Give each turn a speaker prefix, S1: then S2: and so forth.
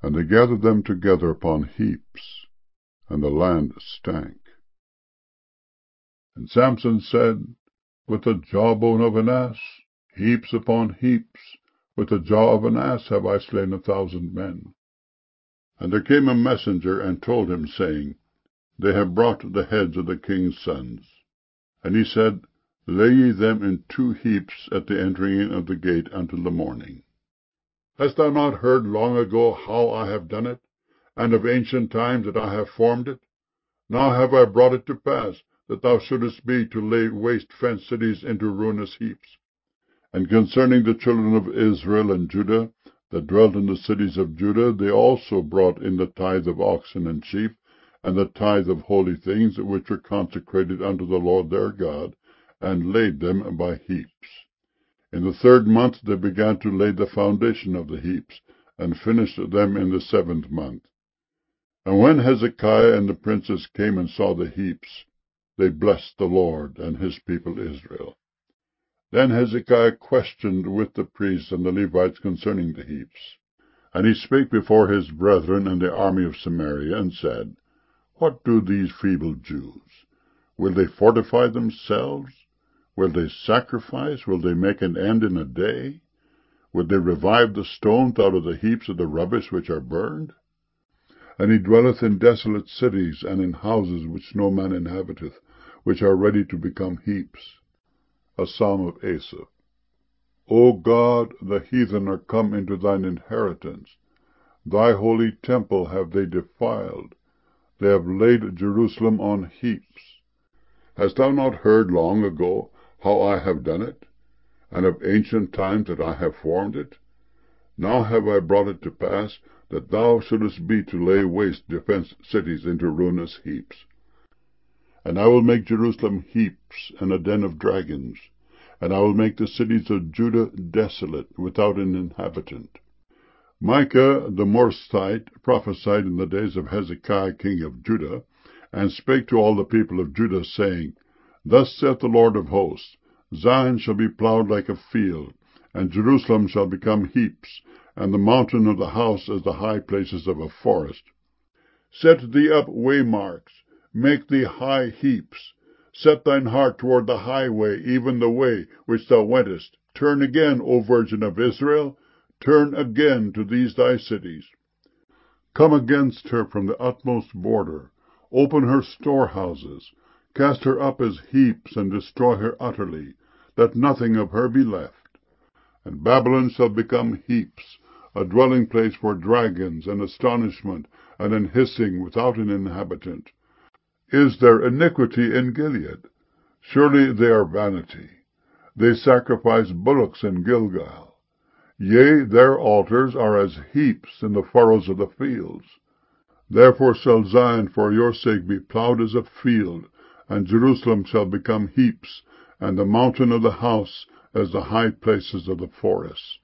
S1: And they gathered them together upon heaps, and the land stank. And Samson said, With the jawbone of an ass, heaps upon heaps, with the jaw of an ass have I slain 1,000 men. And there came a messenger and told him, saying, They have brought the heads of the king's sons. And he said, Lay ye them in 2 heaps at the entering in of the gate until the morning. Hast thou not heard long ago how I have done it, and of ancient times that I have formed it? Now have I brought it to pass, that thou shouldest be to lay waste fenced cities into ruinous heaps. And concerning the children of Israel and Judah, that dwelt in the cities of Judah, they also brought in the tithe of oxen and sheep, and the tithe of holy things which were consecrated unto the Lord their God, and laid them by heaps. In the 3rd month they began to lay the foundation of the heaps, and finished them in the 7th month. And when Hezekiah and the princes came and saw the heaps, they blessed the Lord and his people Israel. Then Hezekiah questioned with the priests and the Levites concerning the heaps. And he spake before his brethren and the army of Samaria, and said, What do these feeble Jews? Will they fortify themselves? Will they sacrifice? Will they make an end in a day? Will they revive the stones out of the heaps of the rubbish which are burned? And he dwelleth in desolate cities, and in houses which no man inhabiteth, which are ready to become heaps. A Psalm of Asaph. O God, the heathen are come into thine inheritance. Thy holy temple have they defiled. They have laid Jerusalem on heaps. Hast thou not heard long ago how I have done it, and of ancient times that I have formed it? Now have I brought it to pass, that thou shouldest be to lay waste defenced cities into ruinous heaps. And I will make Jerusalem heaps, and a den of dragons, and I will make the cities of Judah desolate, without an inhabitant. Micah the Morasthite prophesied in the days of Hezekiah king of Judah, and spake to all the people of Judah, saying, Thus saith the Lord of hosts, Zion shall be plowed like a field, and Jerusalem shall become heaps, and the mountain of the house as the high places of a forest. Set thee up waymarks, make thee high heaps. Set thine heart toward the highway, even the way which thou wentest. Turn again, O Virgin of Israel, turn again to these thy cities. Come against her from the utmost border, open her storehouses, cast her up as heaps, and destroy her utterly. Let nothing of her be left. And Babylon shall become heaps, a dwelling place for dragons, and astonishment, and an hissing without an inhabitant. Is there iniquity in Gilead? Surely they are vanity. They sacrifice bullocks in Gilgal. Yea, their altars are as heaps in the furrows of the fields. Therefore shall Zion for your sake be plowed as a field, and Jerusalem shall become heaps, and the mountain of the house as the high places of the forest.